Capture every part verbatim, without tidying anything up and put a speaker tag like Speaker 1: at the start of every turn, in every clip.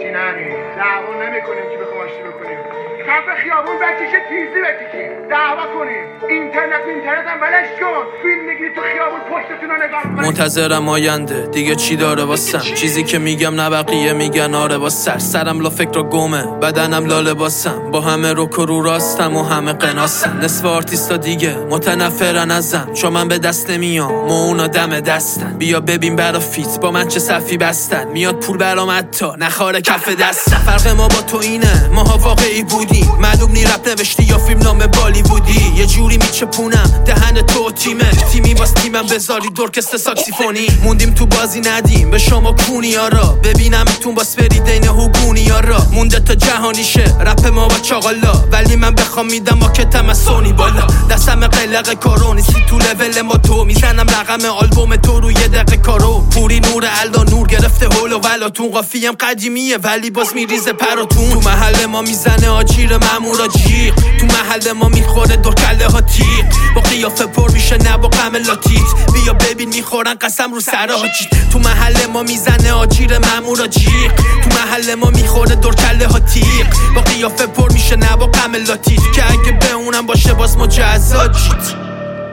Speaker 1: آشتی نریم، دعوا نمیکنیم که بخوام آشتی بکنیم. کف خیابون بکشه تیزی بکشیم، دعوا کنیم. اینترنت اینترنت هم ولش کن، فیلم میگیری تو خیابون پشتتون رو نگاه کنیم.
Speaker 2: منتظرم آینده دیگه چی داره واسم، چیزی که میگم نه بقیه میگن آره با سر. سرم لا فکر گمه، بدنم لا لباسم، با همه رو کرو راستم و همه قناسم. نصف آرتیستا دیگه متنفرن ازم، چون من به دست نمیام و اونا دم دستن. بیا ببین برا فیت با من چه صفی بستن، میاد پول برام حتی نخاره کف دستن. فرق ما با تو اینه ماها واقعی بودیم، معلوم نی رپ نوشتی یا فیلم نام بالیوودی. یه جوری میچپونم دهن تو تیمه، تیمی باز تیمم بذاری درکست ساکسیفونی. موندیم تو بازی ندیم به شما کونیارا، ببینم میتون باس برید دین هوگونیارا. مونده تا جهانی شه رپ ما با چاقالا، ولی من بخوام میدم ما که تمسونی بالا. دستم قلق کارو نیستی تو لول ما، تو میزنم رقم آلبوم تو روی دقیقه کارو. پوری نور الدا نور گرفته هول و ولاتون، قافیم قدیمیه ولی باز میریزه پراتون. تو محل ما میزنه آجیر مامورا جیغ، تو محل ما میخوره دور کله ها تیغ. با قیافه پر میشه نه با غم لاتیت، بیا ببین میخورن قسم رو سر حاجیت. تو محل ما میزنه آجیر مامورا جیغ، تو محل ما میخوره دور کله ها تیغ. با قیافه پر میشه نه با غم لاتیت، که اگه به اونم باشه باز مجزا جیت.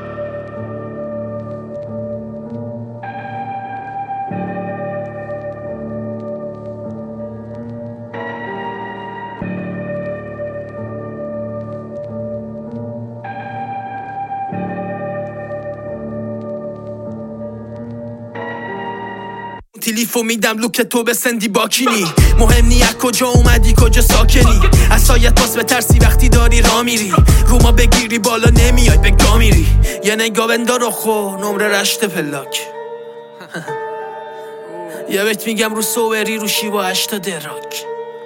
Speaker 2: تلیفو میدم لوک تو به سندی باکینی، مهم نی از کجا اومدی کجا ساکنی. از سایت باز بترسی وقتی داری را میری، رو ما بگیری بالا نمیای به گا میری. یه نگاه بندار خو نمره رشت پلاک یه بیت میگم رو سوبری رو شیوا هشتا دراک.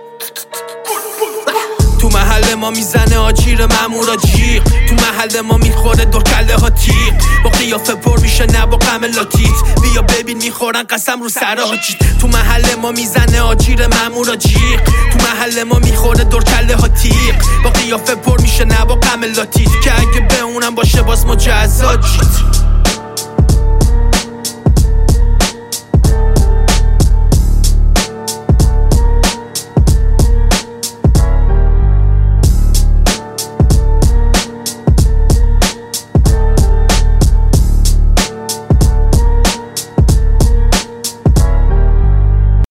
Speaker 2: تو محل ما میزنه آجیر مامورا جیغ، تو محل ما میخوره دور کله ها تیغ. با قیافه پر میشه نه با غم لاتیت، بیا ببین میخورن قسم رو سر حاجیت. تو محل ما میزنه آجیر مامورا جیغ، تو محل ما میخوره دور کله ها تیغ. با قیافه پر میشه نه با غم لاتیت، که اگه به اونم باشه باز مجزا جیت.